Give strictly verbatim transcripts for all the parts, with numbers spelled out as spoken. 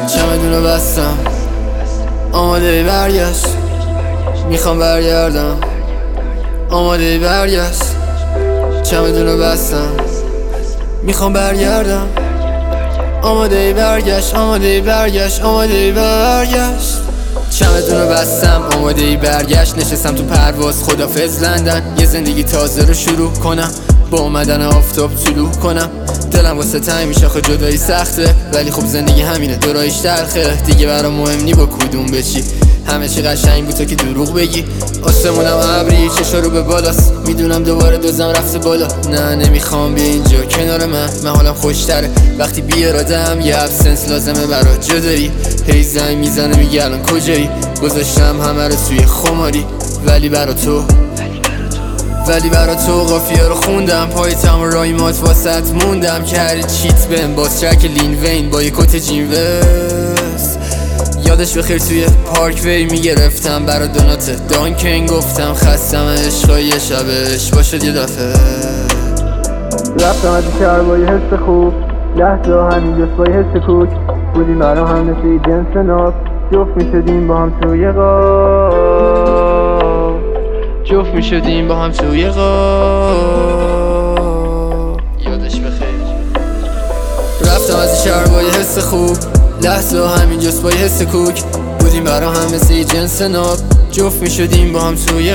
چمدونو بستم آماده برگشت، میخوام برگردم آماده برگشت. چمدونو بستم میخوام برگردم آماده برگشت آماده برگشت آماده برگشت. چمدونو بستم آماده برگشت، نشستم تو پرواز خدافظ لندن. یه زندگی تازه رو شروع کنم، با اومدن آفتاب طلوع کنم. دلم واسه تنگ میشه آخه جدایی سخته، ولی خب زندگی همینه دورایش تلخه. دیگه برام مهم نی با کدوم بچی، همه چی قشنگ بود تا که دروغ بگی. آسمونم ابری چشا رو به بالاست، میدونم دوباره دوزم رفته بالا. نه نمیخوام بیا اینجا کنار من، من حالم خوشتره وقتی بی اراده‌ام. یه ابسنس لازمه برات جدایی، هی زنگ میزنه میگه الان کجایی. گذاشتم همه رو توی خماری، ولی برا تو ولی برا تو قافیه رو خوندم. پای تمام رایمات واسط موندم که هر چیت بهم باز ترک لین وین با یه کت جین وست. یادش بخیر توی پارک وی میگرفتم برا دونات دانکن. گفتم خستم عشقای یه شبش باشد یه دفعه. رفتم از این شهر با یه حس خوب، لحظه ها همین جست با یه حس کوک. بودیم برا هم مثل جنس ناب، جفت میشدیم با هم توی غاب جفت میشدیم با هم توی غاب. یادش بخیر. رفتم از این شهر با یه حس خوب، لحظه ها همین جست با یه حس کوک. بودیم برا هم مثل جنس ناب، جفت میشدیم با هم توی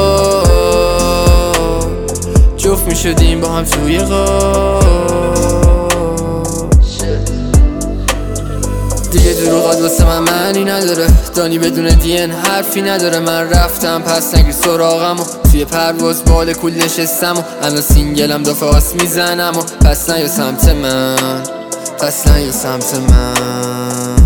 غاب جفت میشدیم با هم توی غاب. دیگه دروغات واسه من معنی نداره، دانی بدون دین حرفی نداره. من رفتم پس نگیر سراغم و توی پرواز بال کول نشستم و الان سینگلم دافه آس میزنم و پس نیا سمت من پس نیا سمت من.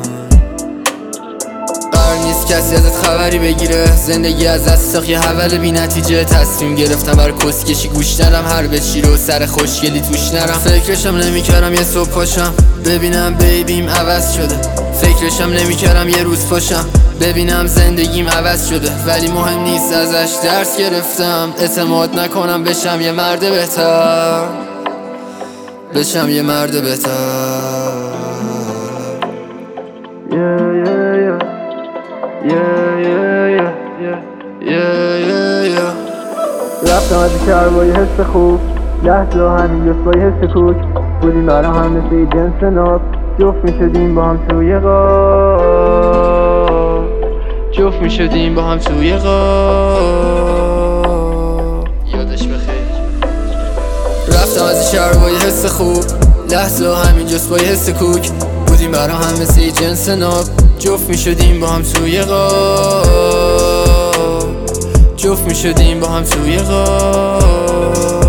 قرار نیست کسی ازت خبری بگیره، زندگی از دست یه حول بی نتیجه. تصمیم گرفتم بر کسکشی گوش ندم، هر بچی رو سر خوشگلی توش نرم. فکرشم نمیکردم یه صبح پاشم ببینم بیبیم عوض شده، فکرشم نمیکردم یه روز پاشم ببینم زندگیم عوض شده. ولی مهم نیست ازش درس گرفتم، اعتماد نکنم بشم یه مرد بهتر بشم یه مرد بهتر. yeah, yeah, yeah. Yeah, yeah, yeah, yeah. Yeah, yeah, yeah. رفتم از این شهر با یه حس خوب، لحظه ها همین جست با یه حس کوک. بودیم برا هم مثل جنس ناب، جفت میشدیم با هم توی غاب جفت میشدیم با هم توی غاب. یادش بخیر. رفتم از این شهر با یه حس خوب، لحظه ها همین جست با یه حس کوک. بودیم برا هم مثل جنس ناب، جفت میشدیم با هم توی غاب جفت میشدیم با هم توی غاب.